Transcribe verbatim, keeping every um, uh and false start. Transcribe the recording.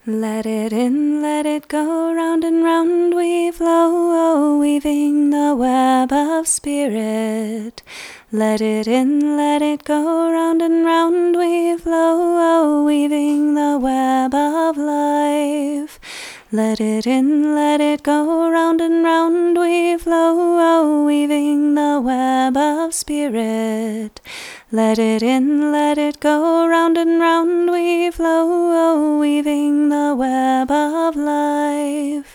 Let it in, let it go, round and round we flow, weaving the web of spirit. Let it in, let it go, round and round we flow, weaving the web of life. Let it in, let it go, round and round we flow, weaving the web of spirit. Let it in, let it go, round and round we flow, weaving the web of life.